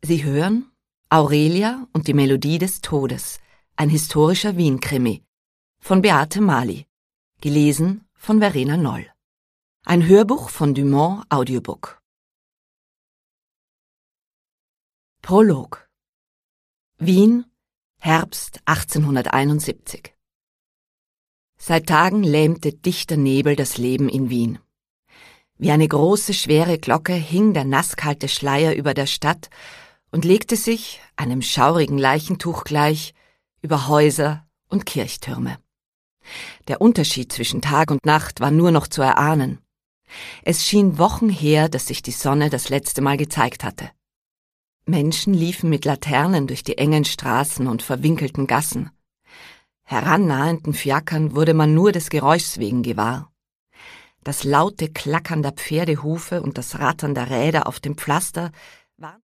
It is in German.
Sie hören Aurelia und die Melodie des Todes, ein historischer Wien-Krimi von Beate Mali, gelesen von Verena Noll. Ein Hörbuch von Dumont Audiobook. Prolog. Wien, Herbst 1871. Seit Tagen lähmte dichter Nebel das Leben in Wien. Wie eine große, schwere Glocke hing der nasskalte Schleier über der Stadt und legte sich, einem schaurigen Leichentuch gleich, über Häuser und Kirchtürme. Der Unterschied zwischen Tag und Nacht war nur noch zu erahnen. Es schien Wochen her, dass sich die Sonne das letzte Mal gezeigt hatte. Menschen liefen mit Laternen durch die engen Straßen und verwinkelten Gassen. Herannahenden Fiakern wurde man nur des Geräuschs wegen gewahr. Das laute Klackern der Pferdehufe und das Rattern der Räder auf dem Pflaster waren